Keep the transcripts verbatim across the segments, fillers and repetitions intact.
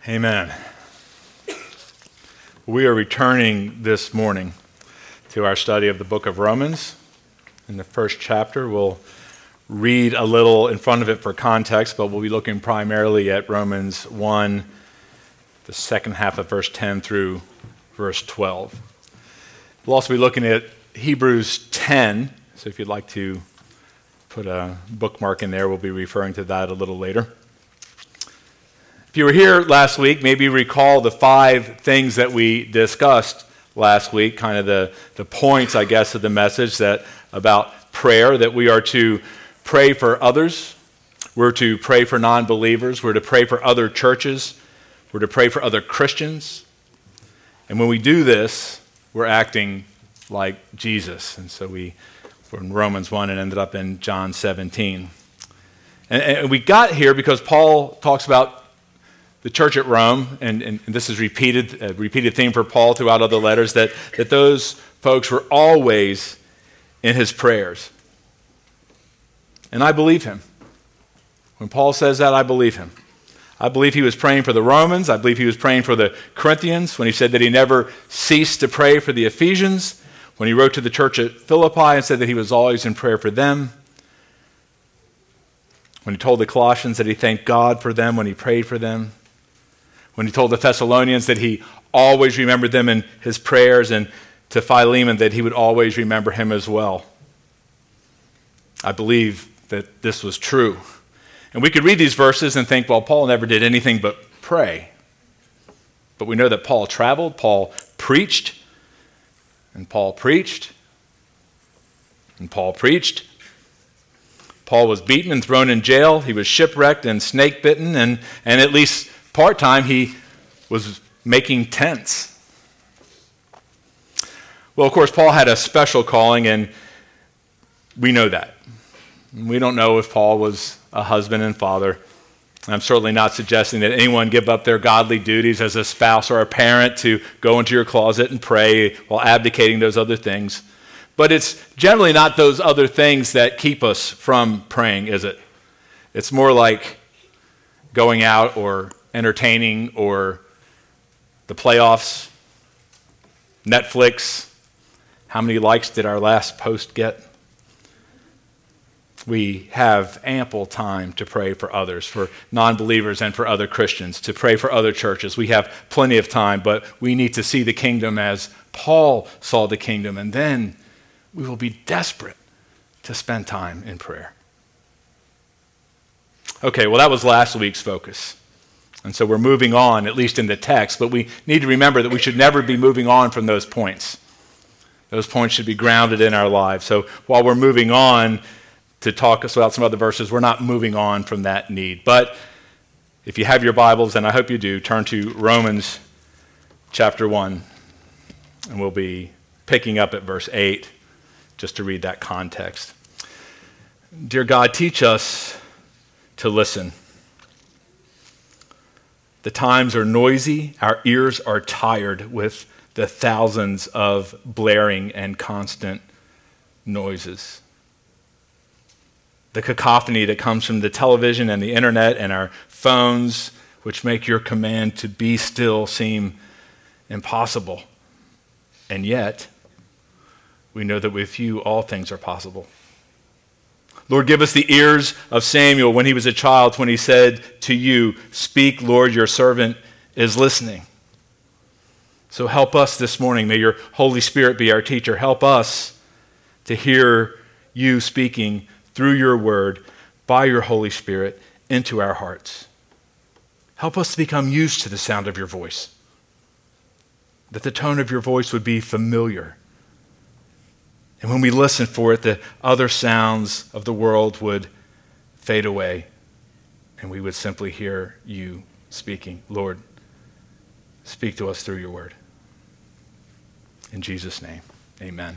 Amen. We are returning this morning to our study of the book of Romans. In the first chapter, we'll read a little in front of it for context, but we'll be looking primarily at Romans one, the second half of verse ten through verse twelve. We'll also be looking at Hebrews ten, so if you'd like to put a bookmark in there, we'll be referring to that a little later. If you were here last week, maybe recall the five things that we discussed last week, kind of the, the points, I guess, of the message that about prayer, that we are to pray for others, we're to pray for non-believers, we're to pray for other churches, we're to pray for other Christians. And when we do this, we're acting like Jesus. And so we were in Romans one and ended up in John seventeen. And, and we got here because Paul talks about the church at Rome, and, and this is repeated, a repeated theme for Paul throughout other letters, that, that those folks were always in his prayers. And I believe him. When Paul says that, I believe him. I believe he was praying for the Romans. I believe he was praying for the Corinthians when he said that he never ceased to pray for the Ephesians, when he wrote to the church at Philippi and said that he was always in prayer for them, when he told the Colossians that he thanked God for them when he prayed for them, when he told the Thessalonians that he always remembered them in his prayers, and to Philemon that he would always remember him as well. I believe that this was true. And we could read these verses and think, well, Paul never did anything but pray. But we know that Paul traveled, Paul preached, and Paul preached, and Paul preached. Paul was beaten and thrown in jail. He was shipwrecked and snake-bitten, and, and at least part-time, he was making tents. Well, of course, Paul had a special calling, and we know that. We don't know if Paul was a husband and father. I'm certainly not suggesting that anyone give up their godly duties as a spouse or a parent to go into your closet and pray while abdicating those other things. But it's generally not those other things that keep us from praying, is it? It's more like going out or entertaining or the playoffs, Netflix. How many likes did our last post get? We have ample time to pray for others, for non-believers and for other Christians, to pray for other churches. We have plenty of time, but we need to see the kingdom as Paul saw the kingdom, and then we will be desperate to spend time in prayer. Okay, well, that was last week's focus. And so we're moving on, at least in the text, but we need to remember that we should never be moving on from those points. Those points should be grounded in our lives. So while we're moving on to talk about some other verses, we're not moving on from that need. But if you have your Bibles, and I hope you do, turn to Romans chapter one, and we'll be picking up at verse eight, just to read that context. Dear God, teach us to listen. The times are noisy, our ears are tired with the thousands of blaring and constant noises. The cacophony that comes from the television and the internet and our phones, which make your command to be still seem impossible. And yet, we know that with you all things are possible. Lord, give us the ears of Samuel when he was a child, when he said to you, "Speak, Lord, your servant is listening." So help us this morning. May your Holy Spirit be our teacher. Help us to hear you speaking through your word, by your Holy Spirit, into our hearts. Help us to become used to the sound of your voice, that the tone of your voice would be familiar. And when we listen for it, the other sounds of the world would fade away, and we would simply hear you speaking. Lord, speak to us through your word. In Jesus' name, amen.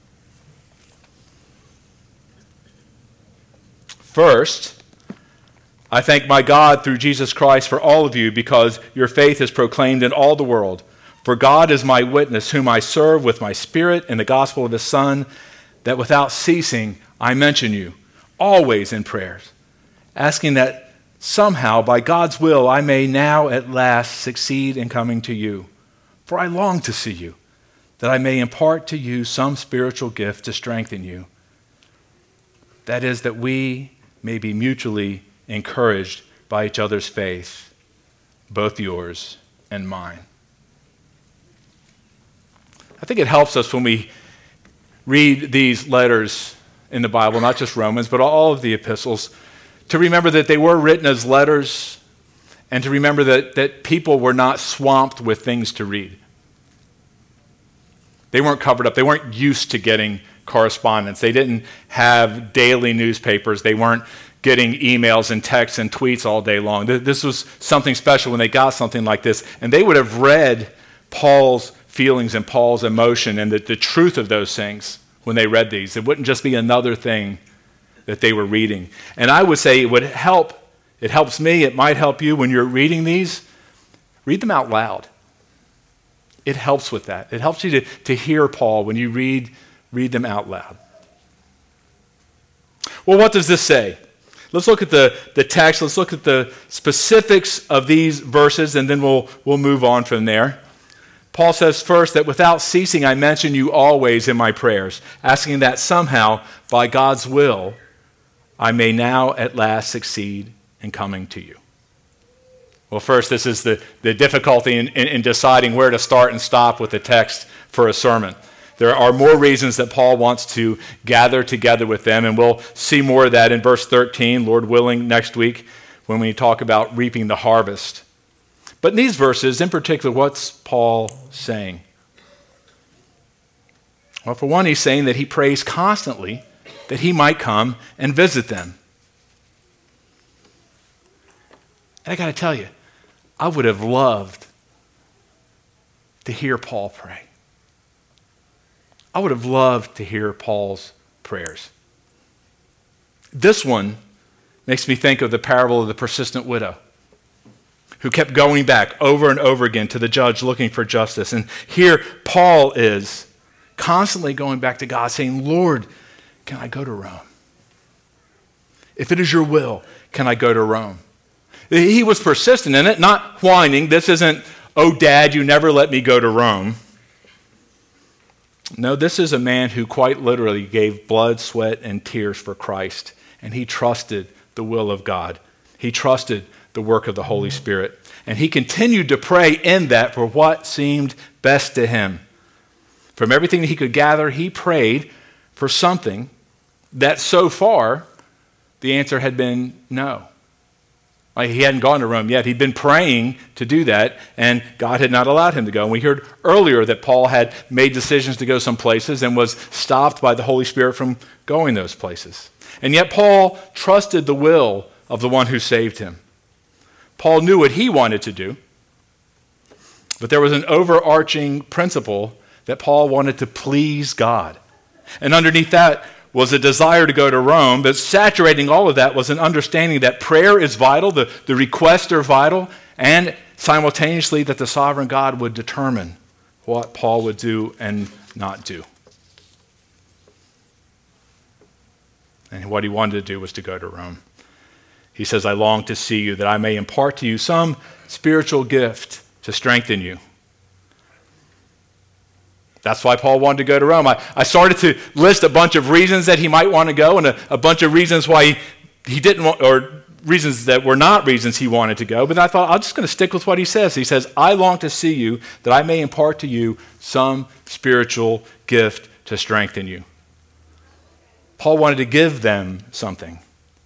First, I thank my God through Jesus Christ for all of you, because your faith is proclaimed in all the world. For God is my witness, whom I serve with my spirit in the gospel of his Son, that without ceasing I mention you, always in prayers, asking that somehow, by God's will, I may now at last succeed in coming to you. For I long to see you, that I may impart to you some spiritual gift to strengthen you. That is, that we may be mutually encouraged by each other's faith, both yours and mine. I think it helps us when we read these letters in the Bible, not just Romans, but all of the epistles, to remember that they were written as letters and to remember that, that people were not swamped with things to read. They weren't covered up. They weren't used to getting correspondence. They didn't have daily newspapers. They weren't getting emails and texts and tweets all day long. This was something special when they got something like this. And they would have read Paul's feelings and Paul's emotion and the, the truth of those things when they read these. It wouldn't just be another thing that they were reading. And I would say it would help. It helps me. It might help you when you're reading these. Read them out loud. It helps with that. It helps you to, to hear Paul when you read, read them out loud. Well, what does this say? Let's look at the, the text. Let's look at the specifics of these verses, and then we'll, we'll move on from there. Paul says first that without ceasing I mention you always in my prayers, asking that somehow, by God's will, I may now at last succeed in coming to you. Well, first, this is the, the difficulty in, in, in deciding where to start and stop with the text for a sermon. There are more reasons that Paul wants to gather together with them, and we'll see more of that in verse thirteen, Lord willing, next week when we talk about reaping the harvest. But in these verses, in particular, what's Paul saying? Well, for one, he's saying that he prays constantly that he might come and visit them. And I got to tell you, I would have loved to hear Paul pray. I would have loved to hear Paul's prayers. This one makes me think of the parable of the persistent widow who kept going back over and over again to the judge looking for justice. And here Paul is constantly going back to God saying, Lord, can I go to Rome? If it is your will, can I go to Rome? He was persistent in it, not whining. This isn't, oh, Dad, you never let me go to Rome. No, this is a man who quite literally gave blood, sweat, and tears for Christ, and he trusted the will of God. He trusted the work of the Holy Spirit, and he continued to pray in that for what seemed best to him. From everything that he could gather, he prayed for something that so far the answer had been no. Like he hadn't gone to Rome yet. He'd been praying to do that, and God had not allowed him to go. And we heard earlier that Paul had made decisions to go some places and was stopped by the Holy Spirit from going those places. And yet Paul trusted the will of the one who saved him. Paul knew what he wanted to do, but there was an overarching principle that Paul wanted to please God. And underneath that was a desire to go to Rome, but saturating all of that was an understanding that prayer is vital, the, the requests are vital, and simultaneously that the sovereign God would determine what Paul would do and not do. And what he wanted to do was to go to Rome. He says, I long to see you, that I may impart to you some spiritual gift to strengthen you. That's why Paul wanted to go to Rome. I, I started to list a bunch of reasons that he might want to go and a, a bunch of reasons why he, he didn't want, or reasons that were not reasons he wanted to go. But I thought, I'm just going to stick with what he says. He says, I long to see you that I may impart to you some spiritual gift to strengthen you. Paul wanted to give them something.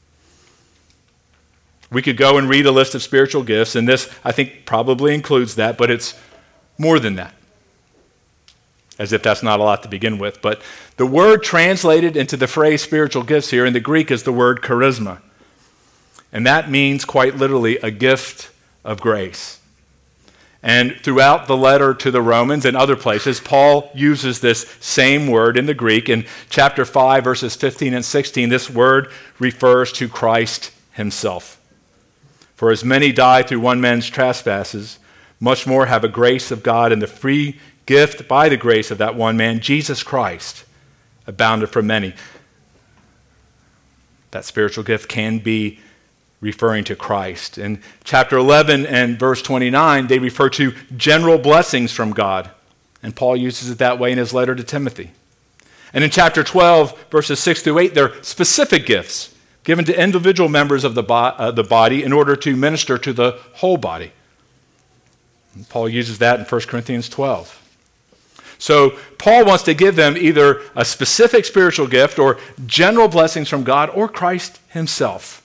We could go and read a list of spiritual gifts, and this, I think, probably includes that, but it's more than that. As if that's not a lot to begin with. But the word translated into the phrase spiritual gifts here in the Greek is the word charisma. And that means quite literally a gift of grace. And throughout the letter to the Romans and other places, Paul uses this same word in the Greek. In chapter five, verses fifteen and sixteen, this word refers to Christ himself. For as many die through one man's trespasses, much more have a grace of God and the free gift by the grace of that one man, Jesus Christ, abounded for many. That spiritual gift can be referring to Christ. In chapter eleven and verse twenty-nine, they refer to general blessings from God. And Paul uses it that way in his letter to Timothy. And in chapter twelve, verses six through eight, they're specific gifts given to individual members of the, bo- uh, the body in order to minister to the whole body. And Paul uses that in First Corinthians twelve. So Paul wants to give them either a specific spiritual gift or general blessings from God or Christ himself.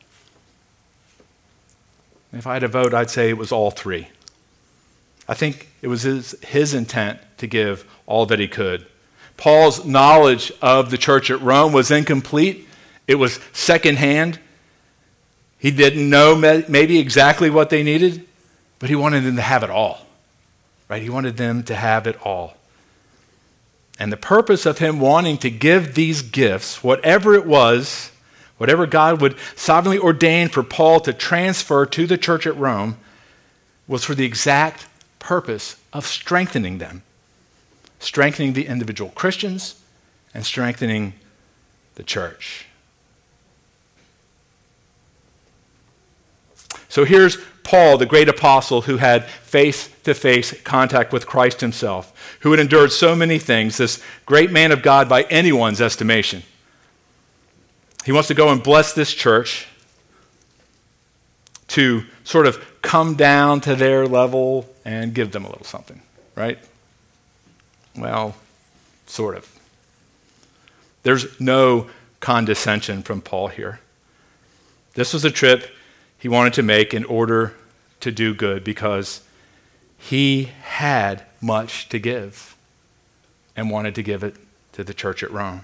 If I had to vote, I'd say it was all three. I think it was his, his intent to give all that he could. Paul's knowledge of the church at Rome was incomplete. It was secondhand. He didn't know maybe exactly what they needed, but he wanted them to have it all. Right? He wanted them to have it all. And the purpose of him wanting to give these gifts, whatever it was, whatever God would sovereignly ordain for Paul to transfer to the church at Rome, was for the exact purpose of strengthening them. Strengthening the individual Christians and strengthening the church. So here's Paul, the great apostle who had face-to-face contact with Christ himself, who had endured so many things, this great man of God by anyone's estimation. He wants to go and bless this church to sort of come down to their level and give them a little something, right? Well, sort of. There's no condescension from Paul here. This was a trip he wanted to make in order to do good because he had much to give and wanted to give it to the church at Rome.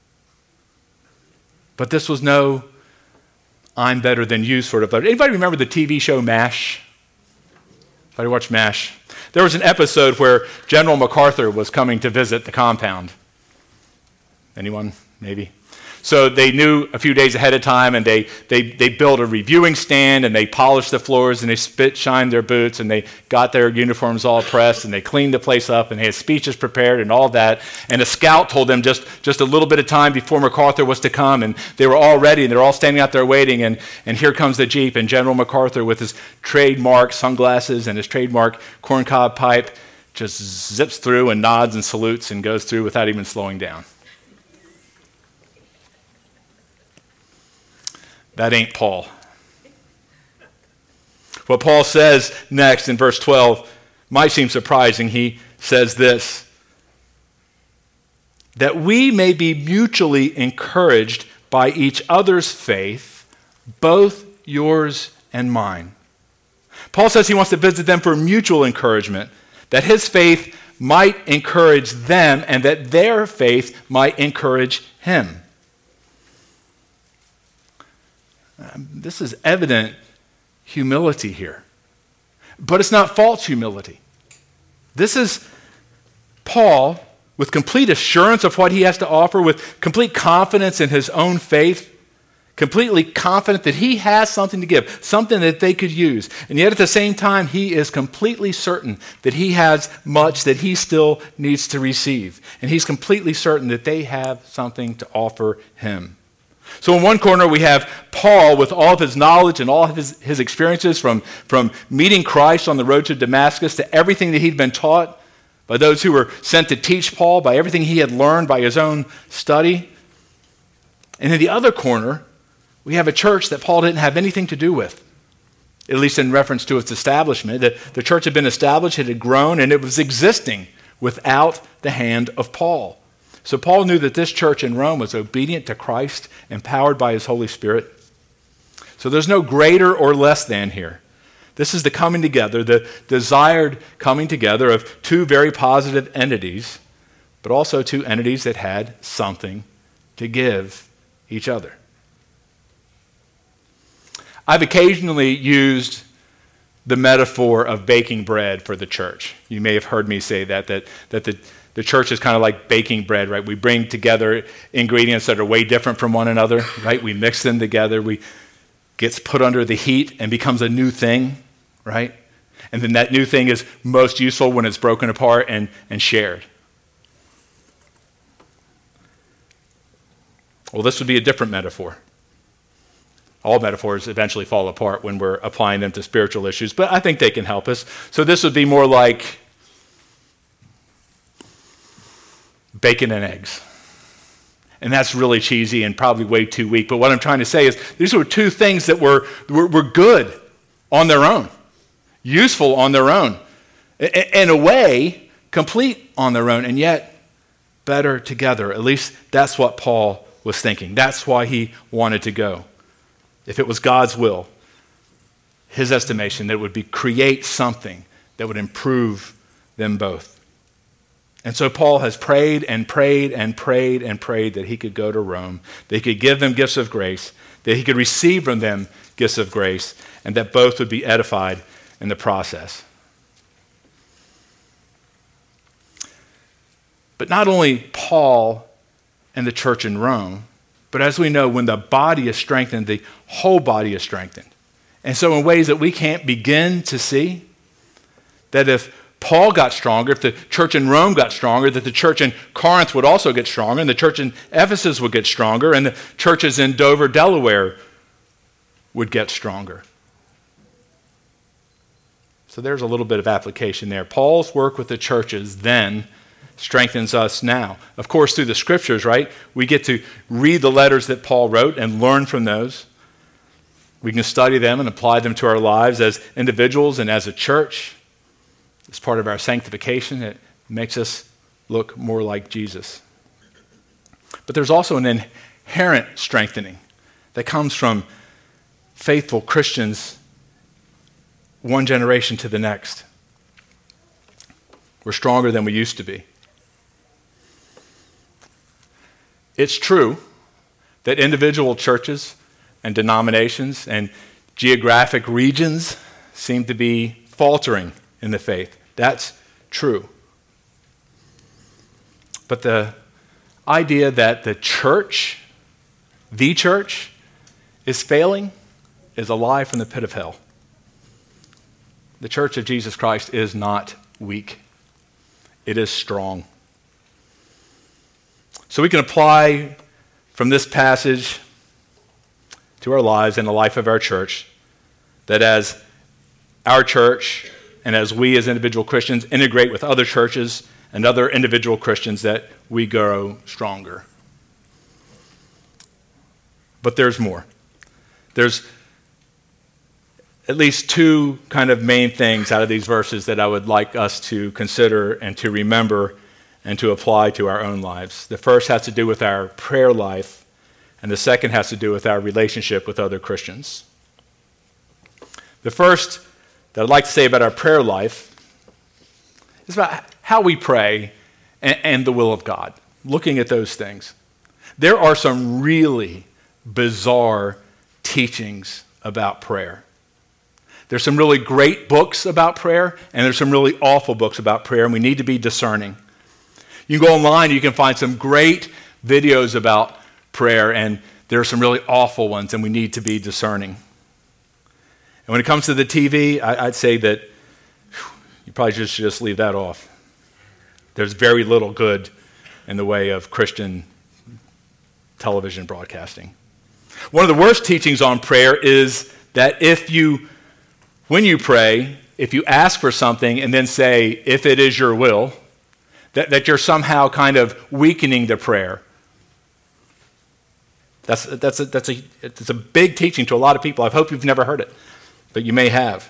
But this was no I'm better than you sort of. Anybody remember the T V show MASH? Anybody watch MASH? There was an episode where General MacArthur was coming to visit the compound. Anyone? Maybe. So they knew a few days ahead of time, and they, they, they built a reviewing stand, and they polished the floors, and they spit shined their boots, and they got their uniforms all pressed, and they cleaned the place up, and they had speeches prepared and all that. And a scout told them just, just a little bit of time before MacArthur was to come, and they were all ready, and they're all standing out there waiting, and, and here comes the Jeep, and General MacArthur with his trademark sunglasses and his trademark corncob pipe just zips through and nods and salutes and goes through without even slowing down. That ain't Paul. What Paul says next in verse twelve might seem surprising. He says this, that we may be mutually encouraged by each other's faith, both yours and mine. Paul says he wants to visit them for mutual encouragement, that his faith might encourage them and that their faith might encourage him. Um, this is evident humility here. But it's not false humility. This is Paul with complete assurance of what he has to offer, with complete confidence in his own faith, completely confident that he has something to give, something that they could use. And yet at the same time, he is completely certain that he has much that he still needs to receive. And he's completely certain that they have something to offer him. So in one corner, we have Paul with all of his knowledge and all of his, his experiences from, from meeting Christ on the road to Damascus to everything that he'd been taught by those who were sent to teach Paul, by everything he had learned by his own study. And in the other corner, we have a church that Paul didn't have anything to do with, at least in reference to its establishment. The, the church had been established, it had grown, and it was existing without the hand of Paul. So Paul knew that this church in Rome was obedient to Christ, empowered by his Holy Spirit. So there's no greater or less than here. This is the coming together, the desired coming together of two very positive entities, but also two entities that had something to give each other. I've occasionally used the metaphor of baking bread for the church. You may have heard me say that, that, that the The church is kind of like baking bread, right? We bring together ingredients that are way different from one another, right? We mix them together. We gets put under the heat and becomes a new thing, right? And then that new thing is most useful when it's broken apart and, and shared. Well, this would be a different metaphor. all metaphors eventually fall apart when we're applying them to spiritual issues, but I think they can help us. So this would be more like bacon and eggs. And that's really cheesy and probably way too weak. But what I'm trying to say is these were two things that were, were, were good on their own, useful on their own, in a way, complete on their own, and yet better together. At least that's what Paul was thinking. That's why he wanted to go. If it was God's will, his estimation, that it would be create something that would improve them both. And so Paul has prayed and prayed and prayed and prayed that he could go to Rome, that he could give them gifts of grace, that he could receive from them gifts of grace, and that both would be edified in the process. But not only Paul and the church in Rome, but as we know, when the body is strengthened, the whole body is strengthened. And so in ways that we can't begin to see, that if Paul got stronger, if the church in Rome got stronger, that the church in Corinth would also get stronger, and the church in Ephesus would get stronger, and the churches in Dover, Delaware would get stronger. So there's a little bit of application there. Paul's work with the churches then strengthens us now. Of course, through the scriptures, right? We get to read the letters that Paul wrote and learn from those. We can study them and apply them to our lives as individuals and as a church. It's part of our sanctification. It makes us look more like Jesus. But there's also an inherent strengthening that comes from faithful Christians one generation to the next. We're stronger than we used to be. It's true that individual churches and denominations and geographic regions seem to be faltering in the faith. That's true. But the idea that the church, the church, is failing is a lie from the pit of hell. The church of Jesus Christ is not weak. It is strong. So we can apply from this passage to our lives and the life of our church that as our church and as we as individual Christians integrate with other churches and other individual Christians, that we grow stronger. But there's more. There's at least two kind of main things out of these verses that I would like us to consider and to remember and to apply to our own lives. The first has to do with our prayer life, and the second has to do with our relationship with other Christians. The first that I'd like to say about our prayer life is about how we pray and, and the will of God, looking at those things. There are some really bizarre teachings about prayer. There's some really great books about prayer, and there's some really awful books about prayer, and we need to be discerning. You can go online, you can find some great videos about prayer, and there are some really awful ones, and we need to be discerning. And when it comes to the T V, I, I'd say that whew, you probably just should just leave that off. There's very little good in the way of Christian television broadcasting. One of the worst teachings on prayer is that if you, when you pray, if you ask for something and then say, if it is your will, that, that you're somehow kind of weakening the prayer. That's, that's, a, that's a, it's a big teaching to a lot of people. I hope you've never heard it, but you may have.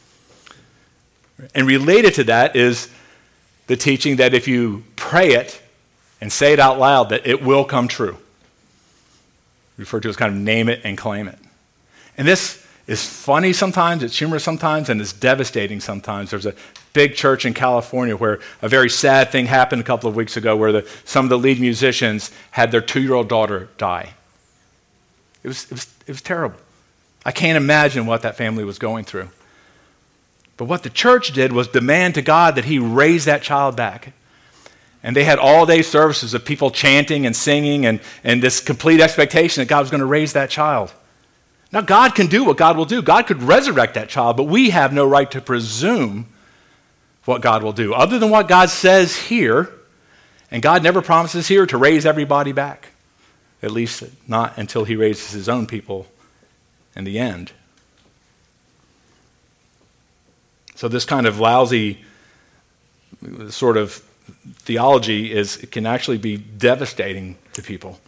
And related to that is the teaching that if you pray it and say it out loud, that it will come true. Referred to as kind of name it and claim it. And this is funny sometimes, it's humorous sometimes, and it's devastating sometimes. There's a big church in California where a very sad thing happened a couple of weeks ago where the, some of the lead musicians had their two-year-old daughter die. It was, it was, it was terrible. I can't imagine what that family was going through. But what the church did was demand to God that he raise that child back. And they had all-day services of people chanting and singing and, and this complete expectation that God was going to raise that child. Now, God can do what God will do. God could resurrect that child, but we have no right to presume what God will do, other than what God says here. And God never promises here to raise everybody back, at least not until he raises his own people in the end. So this kind of lousy sort of theology is it can actually be devastating to people.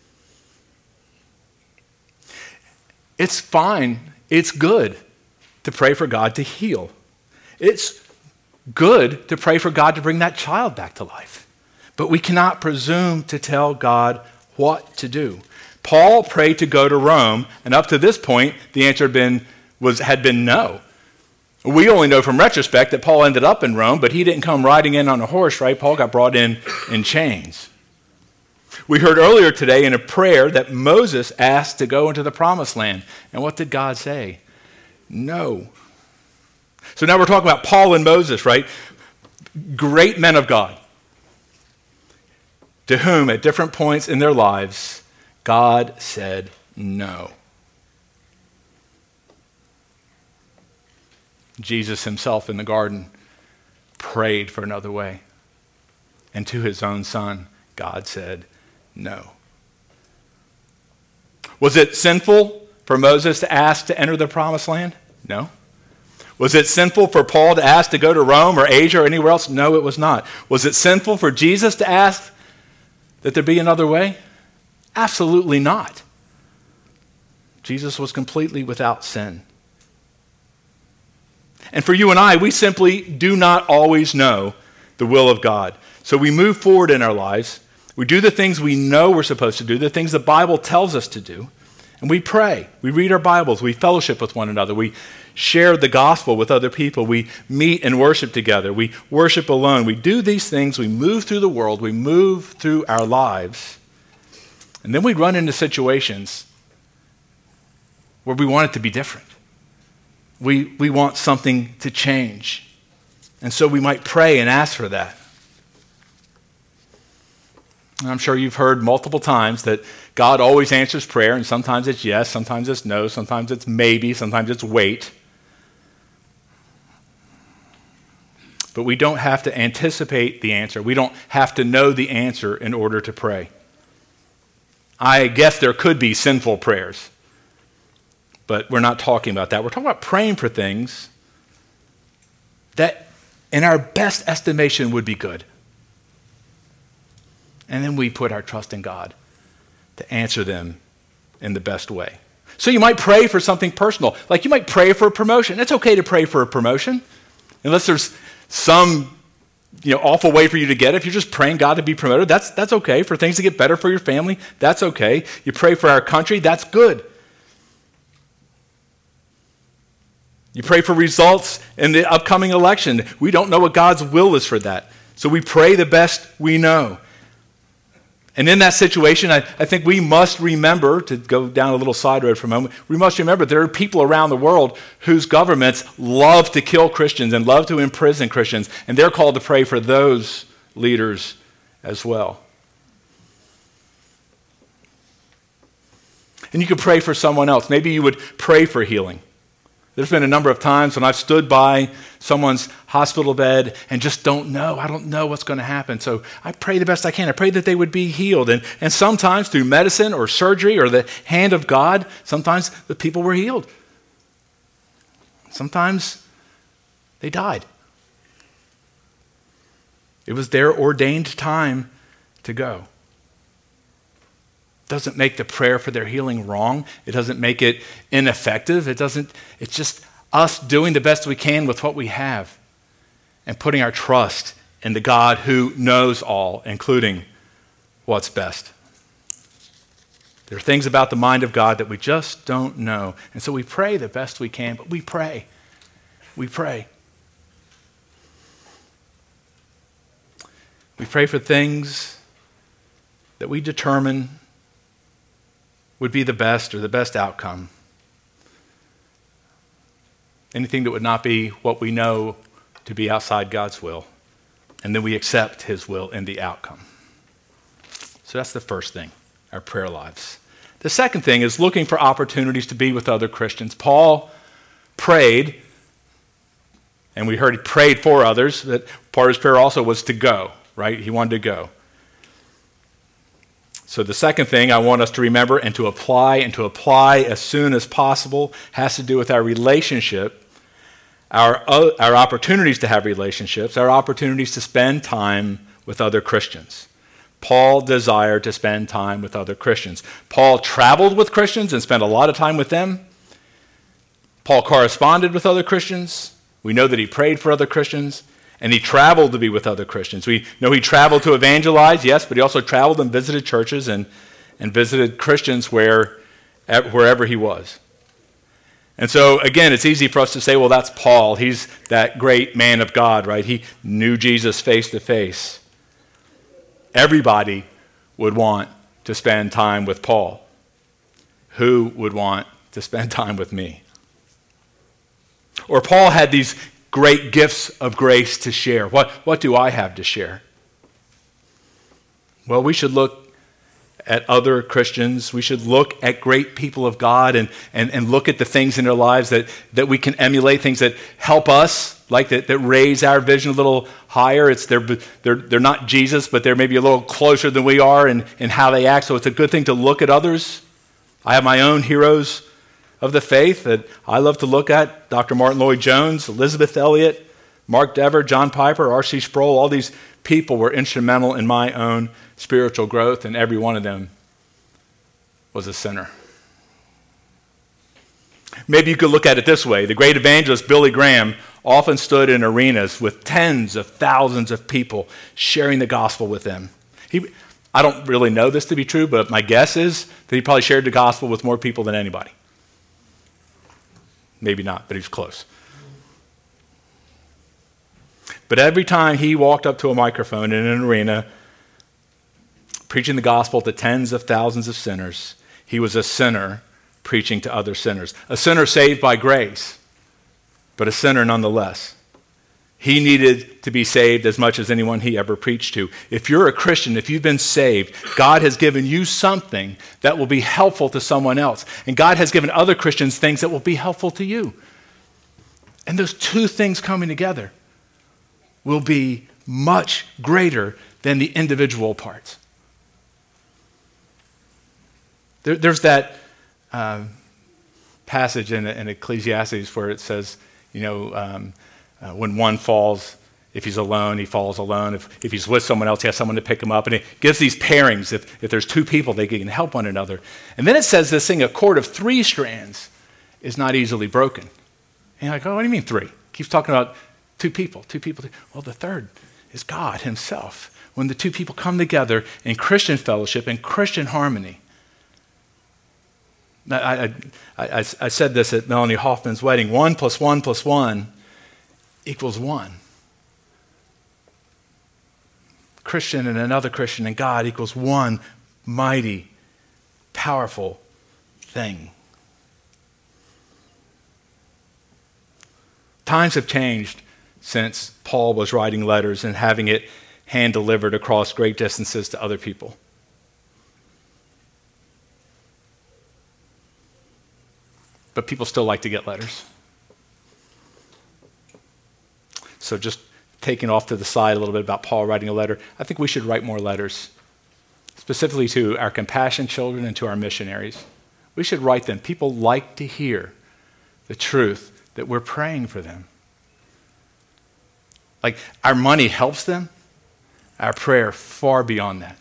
It's fine, it's good to pray for God to heal. It's good to pray for God to bring that child back to life. But we cannot presume to tell God what to do. Paul prayed to go to Rome, and up to this point, the answer had been, was, had been no. We only know from retrospect that Paul ended up in Rome, but he didn't come riding in on a horse, right? Paul got brought in in chains. We heard earlier today in a prayer that Moses asked to go into the promised land. And what did God say? No. So now we're talking about Paul and Moses, right? Great men of God, to whom at different points in their lives, God said no. Jesus himself in the garden prayed for another way. And to his own son, God said no. Was it sinful for Moses to ask to enter the promised land? No. Was it sinful for Paul to ask to go to Rome or Asia or anywhere else? No, it was not. Was it sinful for Jesus to ask that there be another way? Absolutely not. Jesus was completely without sin. And for you and I, we simply do not always know the will of God. So we move forward in our lives. We do the things we know we're supposed to do, the things the Bible tells us to do. And we pray. We read our Bibles. We fellowship with one another. We share the gospel with other people. We meet and worship together. We worship alone. We do these things. We move through the world. We move through our lives. And then we run into situations where we want it to be different. We, we want something to change. And so we might pray and ask for that. And I'm sure you've heard multiple times that God always answers prayer, and sometimes it's yes, sometimes it's no, sometimes it's maybe, sometimes it's wait. But we don't have to anticipate the answer. We don't have to know the answer in order to pray. I guess there could be sinful prayers. But we're not talking about that. We're talking about praying for things that in our best estimation would be good. And then we put our trust in God to answer them in the best way. So you might pray for something personal. Like you might pray for a promotion. It's okay to pray for a promotion. Unless there's some you know, awful way for you to get it. If you're just praying God to be promoted, that's, that's okay. For things to get better for your family, that's okay. You pray for our country, that's good. You pray for results in the upcoming election. We don't know what God's will is for that. So we pray the best we know. And in that situation, I, I think we must remember, to go down a little side road for a moment, we must remember there are people around the world whose governments love to kill Christians and love to imprison Christians, and they're called to pray for those leaders as well. And you could pray for someone else. Maybe you would pray for healing. There's been a number of times when I've stood by someone's hospital bed and just don't know. I don't know what's going to happen. So I pray the best I can. I pray that they would be healed. And, and sometimes through medicine or surgery or the hand of God, sometimes the people were healed. Sometimes they died. It was their ordained time to go. Doesn't make the prayer for their healing wrong. It doesn't make it ineffective. It doesn't, it's just us doing the best we can with what we have and putting our trust in the God who knows all, including what's best. There are things about the mind of God that we just don't know. And so we pray the best we can, but we pray. We pray. We pray for things that we determine would be the best or the best outcome. Anything that would not be what we know to be outside God's will. And then we accept his will in the outcome. So that's the first thing, our prayer lives. The second thing is looking for opportunities to be with other Christians. Paul prayed, and we heard he prayed for others, that part of his prayer also was to go, right? He wanted to go. So the second thing I want us to remember and to apply and to apply as soon as possible has to do with our relationship, our, our opportunities to have relationships, our opportunities to spend time with other Christians. Paul desired to spend time with other Christians. Paul traveled with Christians and spent a lot of time with them. Paul corresponded with other Christians. We know that he prayed for other Christians, and he traveled to be with other Christians. We know he traveled to evangelize, yes, but he also traveled and visited churches and, and visited Christians where, wherever he was. And so, again, it's easy for us to say, well, that's Paul. He's that great man of God, right? He knew Jesus face to face. Everybody would want to spend time with Paul. Who would want to spend time with me? Or Paul had these great gifts of grace to share. What, what do I have to share? Well, we should look at other Christians. We should look at great people of God and, and, and look at the things in their lives that, that we can emulate, things that help us, like that, that raise our vision a little higher. It's they're, they're, they're not Jesus, but they're maybe a little closer than we are in, in how they act. So it's a good thing to look at others. I have my own heroes of the faith that I love to look at. Doctor Martin Lloyd-Jones, Elizabeth Elliot, Mark Dever, John Piper, R C Sproul. All these people were instrumental in my own spiritual growth, and every one of them was a sinner. Maybe you could look at it this way. The great evangelist Billy Graham often stood in arenas with tens of thousands of people sharing the gospel with them. He, I don't really know this to be true, but my guess is that he probably shared the gospel with more people than anybody. Maybe not, but he was close. But every time he walked up to a microphone in an arena, preaching the gospel to tens of thousands of sinners, he was a sinner preaching to other sinners. A sinner saved by grace, but a sinner nonetheless. He needed to be saved as much as anyone he ever preached to. If you're a Christian, if you've been saved, God has given you something that will be helpful to someone else. And God has given other Christians things that will be helpful to you. And those two things coming together will be much greater than the individual parts. There, there's that um, passage in, in Ecclesiastes where it says, you know, um, uh, when one falls, if he's alone, he falls alone. If, if he's with someone else, he has someone to pick him up. And it gives these pairings. If, if there's two people, they can help one another. And then it says this thing, a cord of three strands is not easily broken. And you're like, oh, what do you mean three? It keeps talking about two people, two people. Well, the third is God himself. When the two people come together in Christian fellowship and Christian harmony. I, I, I, I said this at Melanie Hoffman's wedding. One plus one plus one equals one. Christian and another Christian and God equals one mighty, powerful thing. Times have changed since Paul was writing letters and having it hand-delivered across great distances to other people. But people still like to get letters. So just taking off to the side a little bit about Paul writing a letter, I think we should write more letters, specifically to our compassion children and to our missionaries. We should write them. People like to hear the truth that we're praying for them. Like, our money helps them, our prayer far beyond that.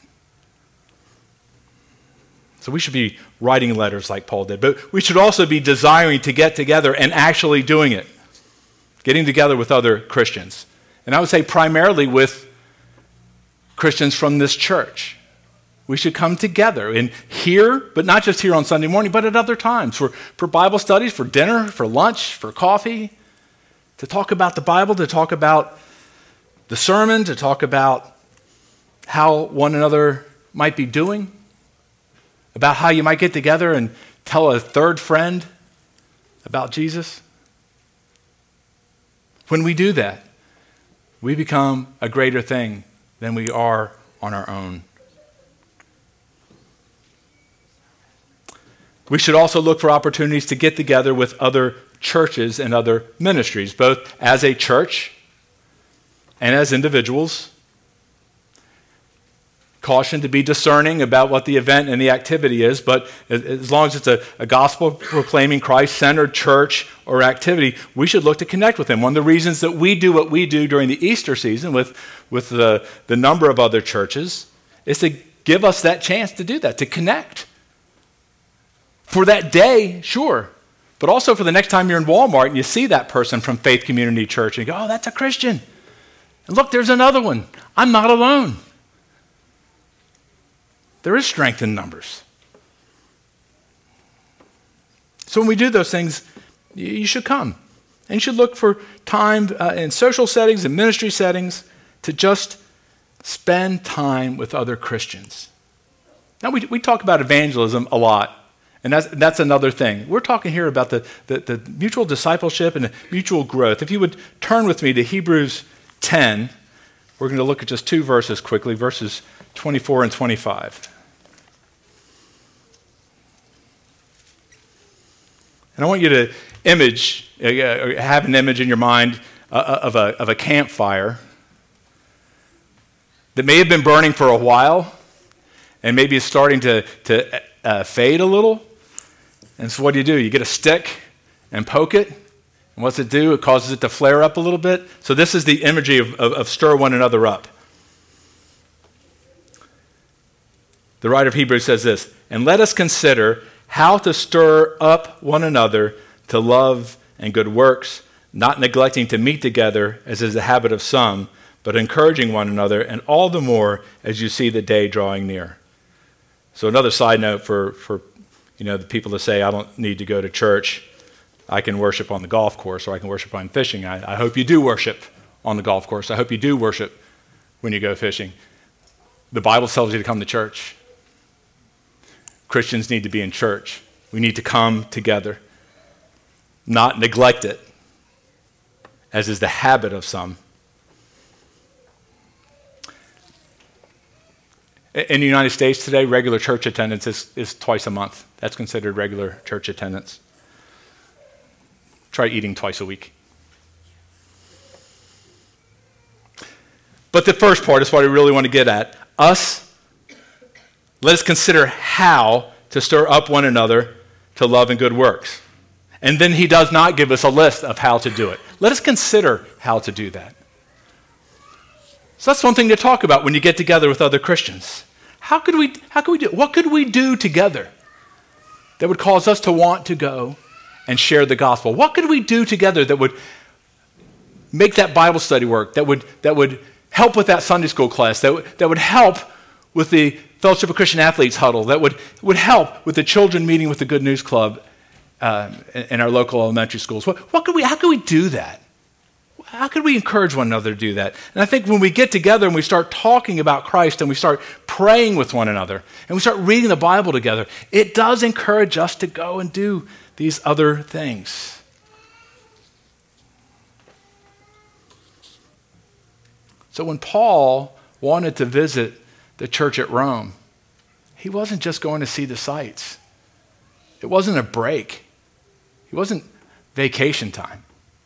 So we should be writing letters like Paul did, but we should also be desiring to get together and actually doing it, getting together with other Christians. And I would say primarily with Christians from this church. We should come together and here, but not just here on Sunday morning, but at other times for, for Bible studies, for dinner, for lunch, for coffee, to talk about the Bible, to talk about the sermon, to talk about how one another might be doing, about how you might get together and tell a third friend about Jesus. When we do that, we become a greater thing than we are on our own. We should also look for opportunities to get together with other churches and other ministries, both as a church and as individuals. caution to be discerning about what the event and the activity is, but as long as it's a, a gospel-proclaiming, Christ-centered church or activity, we should look to connect with them. One of the reasons that we do what we do during the Easter season with, with the, the number of other churches is to give us that chance to do that, to connect. For that day, sure, but also for the next time you're in Walmart and you see that person from Faith Community Church and you go, oh, that's a Christian. And look, there's another one. I'm not alone. There is strength in numbers. So when we do those things, you should come. And you should look for time uh, in social settings and ministry settings to just spend time with other Christians. Now, we, we talk about evangelism a lot, and that's, that's another thing. We're talking here about the, the, the mutual discipleship and the mutual growth. If you would turn with me to Hebrews ten, we're going to look at just two verses quickly, verses twenty-four and twenty-five. And I want you to image, uh, have an image in your mind uh, of, a, of a campfire that may have been burning for a while and maybe it's starting to, to uh, fade a little. And so what do you do? You get a stick and poke it. And what's it do? It causes it to flare up a little bit. So this is the imagery of, of, of stir one another up. The writer of Hebrews says this, and let us consider how to stir up one another to love and good works, not neglecting to meet together, as is the habit of some, but encouraging one another, and all the more as you see the day drawing near. So another side note for, for you know, the people that say, I don't need to go to church, I can worship on the golf course, or I can worship on fishing. I, I hope you do worship on the golf course. I hope you do worship when you go fishing. The Bible tells you to come to church. Christians need to be in church. We need to come together, not neglect it, as is the habit of some. In the United States today, regular church attendance is, is twice a month. That's considered regular church attendance. Try eating twice a week. But the first part is what I really want to get at. Us, let us consider how to stir up one another to love and good works. And then he does not give us a list of how to do it. Let us consider how to do that. So that's one thing to talk about when you get together with other Christians. How could we, how could we do, what could we do together that would cause us to want to go and share the gospel? What could we do together that would make that Bible study work, that would, that would help with that Sunday school class, that, w- that would help with the Fellowship of Christian Athletes huddle, that would, would help with the children meeting with the Good News Club uh, in, in our local elementary schools? What, what could we, how could we do that? How could we encourage one another to do that? And I think when we get together and we start talking about Christ and we start praying with one another and we start reading the Bible together, it does encourage us to go and do these other things. So when Paul wanted to visit the church at Rome, he wasn't just going to see the sights. It wasn't a break. It wasn't vacation time.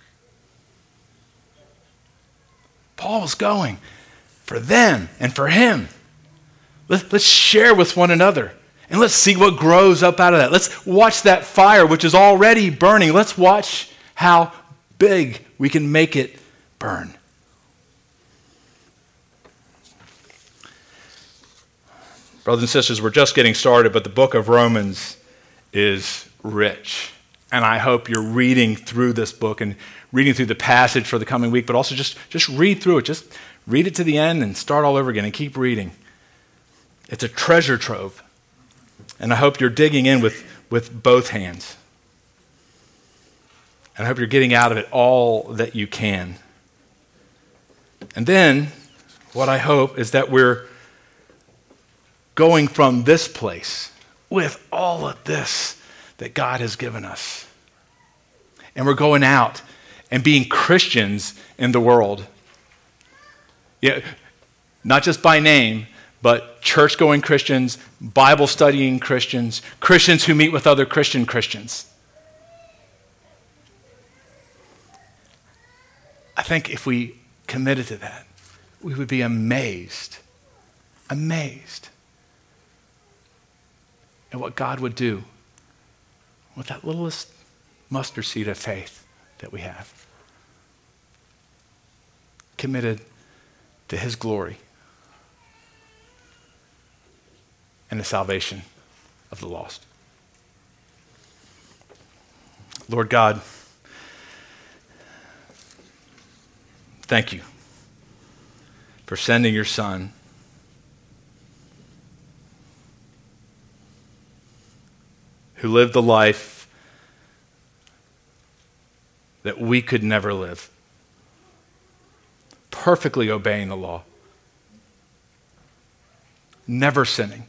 Paul was going for them and for him. Let's, let's share with one another and let's see what grows up out of that. Let's watch that fire which is already burning. Let's watch how big we can make it burn. Brothers and sisters, we're just getting started, but the book of Romans is rich. And I hope you're reading through this book and reading through the passage for the coming week, but also just, just read through it. Just read it to the end and start all over again and keep reading. It's a treasure trove. And I hope you're digging in with, with both hands. And I hope you're getting out of it all that you can. And then what I hope is that we're going from this place with all of this that God has given us. And we're going out and being Christians in the world. Yeah, not just by name, but church-going Christians, Bible-studying Christians, Christians who meet with other Christian Christians. I think if we committed to that, we would be amazed amazed at what God would do with that littlest mustard seed of faith that we have, committed to his glory and the salvation of the lost. Lord God, thank you for sending your Son who lived the life that we could never live, perfectly obeying the law, never sinning,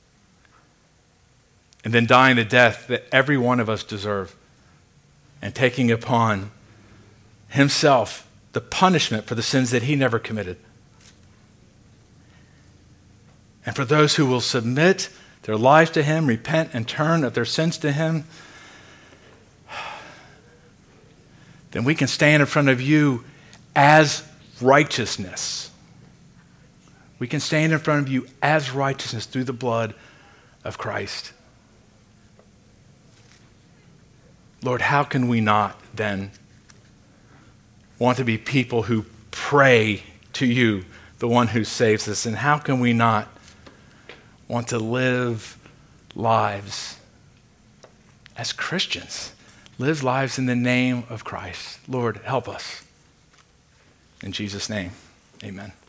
and then dying the death that every one of us deserve, and taking upon himself the punishment for the sins that he never committed. And for those who will submit their lives to him, repent and turn of their sins to him, then we can stand in front of you as righteousness. We can stand in front of you as righteousness through the blood of Christ. Lord, how can we not then want to be people who pray to you, the one who saves us? And how can we not want to live lives as Christians, live lives in the name of Christ? Lord, help us. In Jesus' name, amen.